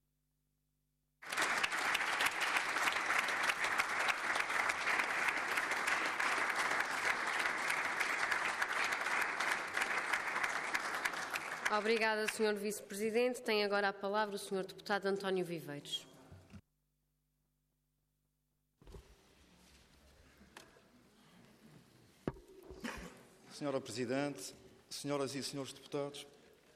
Obrigada, Sr. Vice-Presidente. Tem agora a palavra o Sr. Deputado António Viveiros. Senhora Presidente, senhoras e senhores deputados,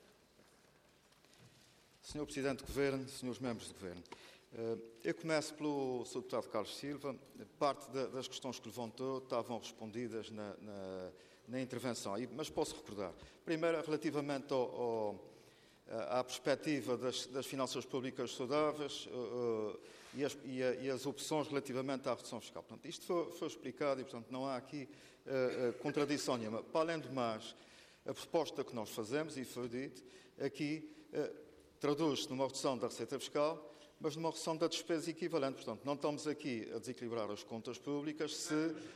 Senhor Presidente do Governo, senhores membros do Governo, eu começo pelo Sr. Deputado Carlos Silva. Parte das questões que levantou estavam respondidas na intervenção, mas posso recordar. Primeiro, relativamente à perspectiva das finanças públicas saudáveis e as opções relativamente à redução fiscal. Portanto, isto foi explicado e, portanto, não há aqui contradição nenhuma. Para além do mais, a proposta que nós fazemos, e foi dito, aqui traduz-se numa redução da receita fiscal, mas numa redução da despesa equivalente. Portanto, não estamos aqui a desequilibrar as contas públicas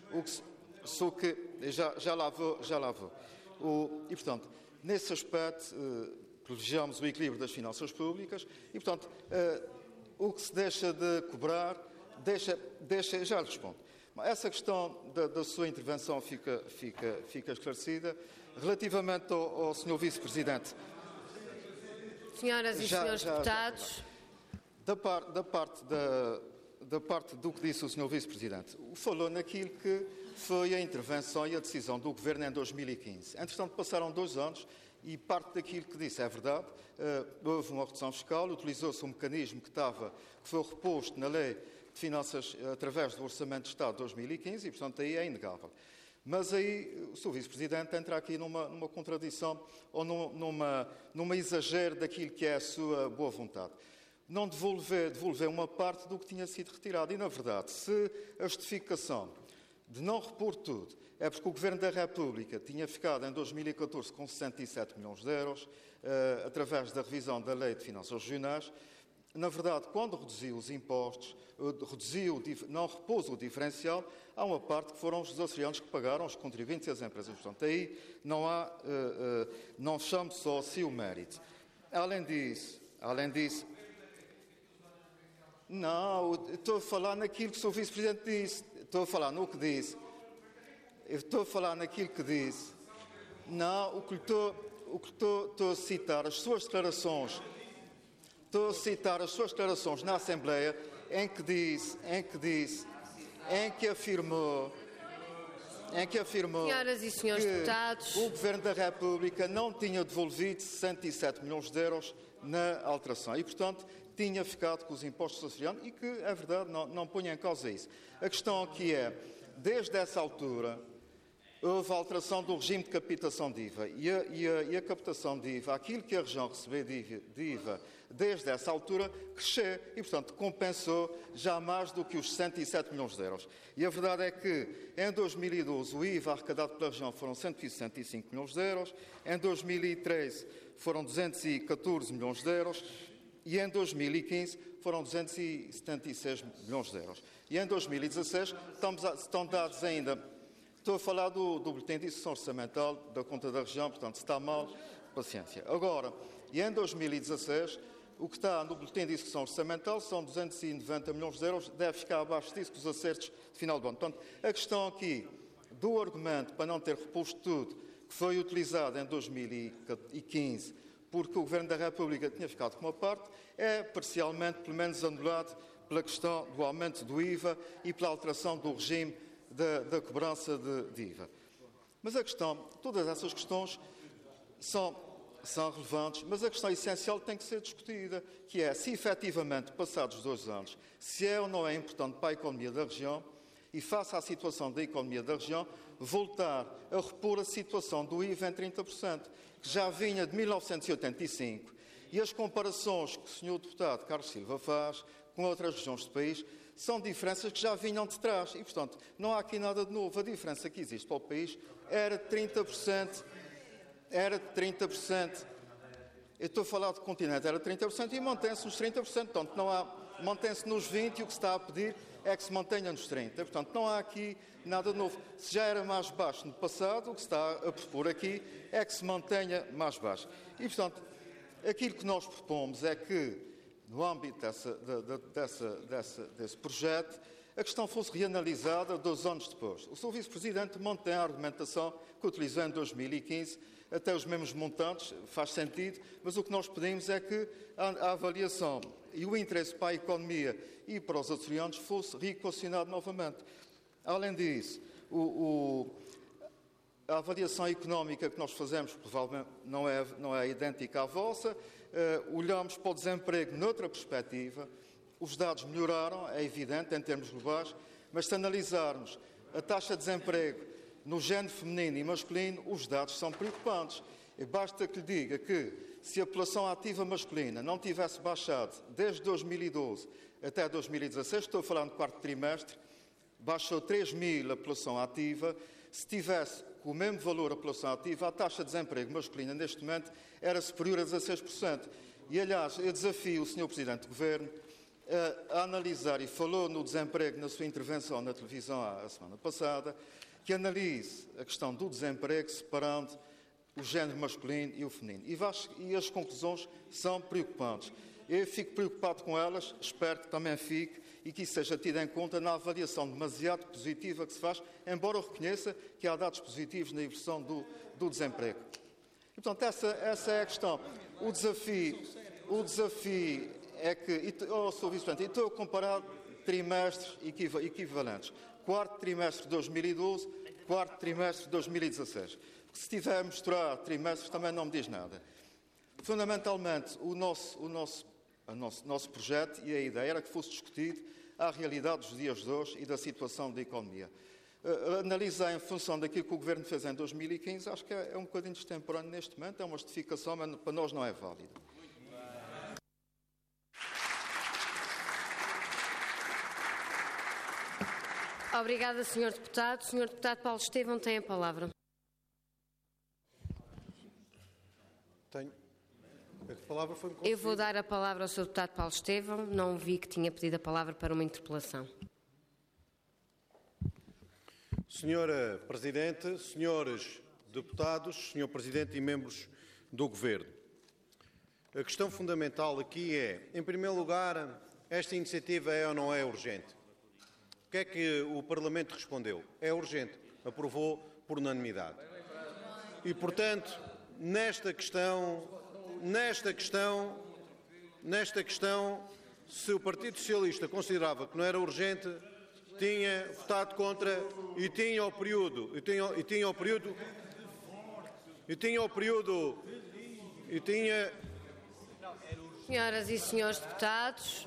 já lá vou. E, portanto, nesse aspecto, privilegiamos o equilíbrio das finanças públicas e, portanto, o que se deixa de cobrar, já lhe respondo. Essa questão da sua intervenção fica esclarecida. Relativamente ao Sr. Vice-Presidente. Senhoras e senhores deputados. Da parte do que disse o Sr. Vice-Presidente, falou naquilo que foi a intervenção e a decisão do Governo em 2015. Entretanto, passaram 2 anos e parte daquilo que disse é verdade. Houve uma redução fiscal, utilizou-se um mecanismo que foi reposto na Lei de Finanças através do Orçamento de Estado de 2015 e, portanto, aí é inegável. Mas aí o Sr. Vice-Presidente entra aqui numa contradição ou numa exagero daquilo que é a sua boa vontade. Não devolver uma parte do que tinha sido retirado. E, na verdade, se a justificação de não repor tudo é porque o Governo da República tinha ficado em 2014 com 67 milhões de euros, através da revisão da Lei de Finanças Regionais, na verdade, quando reduziu os impostos, não repôs o diferencial, há uma parte que foram os açorianos que pagaram, os contribuintes e as empresas. Portanto, aí não chamo só a si o mérito. Além disso, não, estou a falar naquilo que o Sr. Vice-Presidente disse. Estou a falar no que disse. Eu estou a falar naquilo que disse. Não, o que estou a citar, as suas declarações. Estou a citar as suas declarações na Assembleia em que afirmou Senhoras e senhores deputados, o Governo da República não tinha devolvido 67 milhões de euros na alteração e, portanto, tinha ficado com os impostos açorianos e que, é verdade, não punha em causa isso. A questão aqui é, desde essa altura, houve a alteração do regime de captação de IVA e a captação de IVA, aquilo que a região recebeu de IVA desde essa altura, cresceu e, portanto, compensou já mais do que os 67 milhões de euros. E a verdade é que, em 2012, o IVA arrecadado pela região foram 165 milhões de euros, em 2013 foram 214 milhões de euros e em 2015 foram 276 milhões de euros. E em 2016 estão dados ainda. Estou a falar do boletim de execução orçamental da conta da região, portanto, se está mal, paciência. Agora, e em 2016, o que está no boletim de execução orçamental são 290 milhões de euros, deve ficar abaixo disso com os acertos de final do ano. Portanto, a questão aqui do argumento para não ter reposto tudo, que foi utilizado em 2015, porque o Governo da República tinha ficado com uma parte, é parcialmente, pelo menos, anulado pela questão do aumento do IVA e pela alteração do regime da cobrança de IVA. Mas a questão, todas essas questões são relevantes, mas a questão essencial tem que ser discutida, que é se efetivamente, passados 2 anos, se é ou não é importante para a economia da região e face à situação da economia da região, voltar a repor a situação do IVA em 30%, que já vinha de 1985, e as comparações que o Sr. Deputado Carlos Silva faz com outras regiões do país são diferenças que já vinham de trás e, portanto, não há aqui nada de novo. A diferença que existe para o país era de 30%. Eu estou a falar do continente, era de 30% e mantém-se nos 30%. Portanto, mantém-se nos 20% e o que se está a pedir é que se mantenha nos 30. Portanto, não há aqui nada novo. Se já era mais baixo no passado, o que se está a propor aqui é que se mantenha mais baixo. E, portanto, aquilo que nós propomos é que, no âmbito desse projeto, a questão fosse reanalisada 2 anos depois. O Sr. Vice-Presidente mantém a argumentação que utilizou em 2015, até os mesmos montantes, faz sentido, mas o que nós pedimos é que a avaliação e o interesse para a economia e para os açorianos fosse reequacionado novamente. Além disso, a avaliação económica que nós fazemos provavelmente não é idêntica à vossa. Olhamos para o desemprego noutra perspectiva. Os dados melhoraram, é evidente, em termos globais, mas se analisarmos a taxa de desemprego no género feminino e masculino, os dados são preocupantes. E basta que lhe diga que, se a população ativa masculina não tivesse baixado desde 2012 até 2016, estou a falar no 4º trimestre, baixou 3.000 a população ativa. Se tivesse com o mesmo valor a população ativa, a taxa de desemprego masculina neste momento era superior a 16%. E, aliás, eu desafio o Sr. Presidente do Governo a analisar, e falou no desemprego na sua intervenção na televisão a semana passada, que analise a questão do desemprego separando o género masculino e o feminino. E as conclusões são preocupantes. Eu fico preocupado com elas, espero que também fique e que isso seja tido em conta na avaliação demasiado positiva que se faz, embora eu reconheça que há dados positivos na evolução do desemprego. E, portanto, essa é a questão. O desafio é que, Sr. Vice-Presidente, estou a comparar trimestres equivalentes. 4º trimestre de 2012, 4º trimestre de 2016. Porque se tiver a misturar trimestres também não me diz nada. Fundamentalmente, o nosso projeto e a ideia era que fosse discutido a realidade dos dias de hoje e da situação da economia. Analisar em função daquilo que o Governo fez em 2015, acho que é um bocadinho extemporâneo neste momento, é uma justificação, mas para nós não é válida. Obrigada, Sr. Deputado. Sr. Deputado Paulo Estevão tem a palavra. Eu vou dar a palavra ao Sr. Deputado Paulo Estevão. Não vi que tinha pedido a palavra para uma interpelação. Senhora Presidente, senhores deputados, Sr. Presidente e membros do Governo. A questão fundamental aqui é, em primeiro lugar, esta iniciativa é ou não é urgente? O que é que o Parlamento respondeu? É urgente. Aprovou por unanimidade. E, portanto, nesta questão, se o Partido Socialista considerava que não era urgente, tinha votado contra e tinha o período Senhoras e senhores deputados.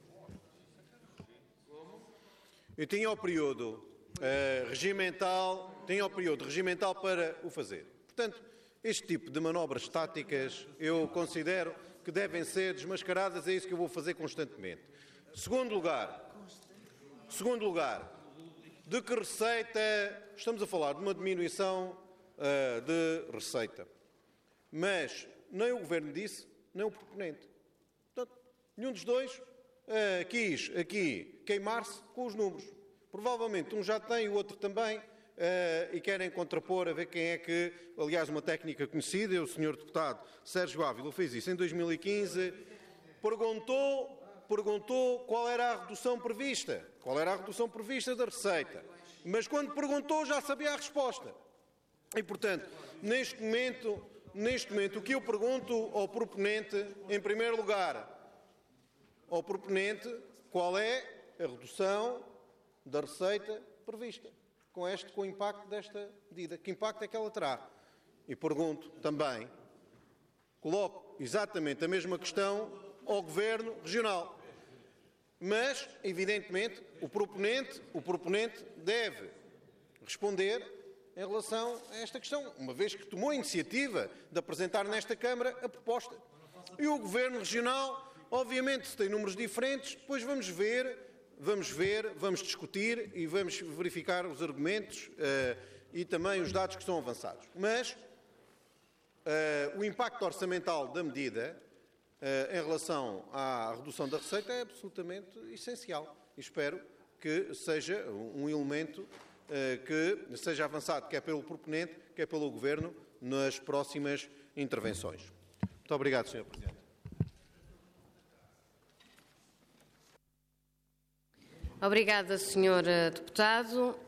E tinha o período regimental para o fazer. Portanto, este tipo de manobras táticas eu considero que devem ser desmascaradas, é isso que eu vou fazer constantemente. Segundo lugar, de que receita? Estamos a falar de uma diminuição de receita. Mas nem o Governo disse, nem o proponente. Portanto, nenhum dos dois quis aqui queimar-se com os números. Provavelmente um já tem, o outro também, e querem contrapor a ver quem é que, aliás, uma técnica conhecida, o Sr. Deputado Sérgio Ávila fez isso em 2015, perguntou qual era a redução prevista da receita. Mas quando perguntou já sabia a resposta. E, portanto, neste momento, o que eu pergunto ao proponente, em primeiro lugar, qual é a redução da receita prevista com o impacto desta medida? Que impacto é que ela terá? E pergunto também, coloco exatamente a mesma questão ao Governo Regional. Mas, evidentemente, o proponente deve responder em relação a esta questão, uma vez que tomou a iniciativa de apresentar nesta Câmara a proposta. E o Governo Regional, obviamente, se tem números diferentes, depois vamos discutir e vamos verificar os argumentos e também os dados que são avançados. Mas o impacto orçamental da medida em relação à redução da receita é absolutamente essencial. E espero que seja um elemento que seja avançado, quer pelo proponente, quer pelo Governo, nas próximas intervenções. Muito obrigado, Sr. Presidente. Obrigada, Sr. Deputado.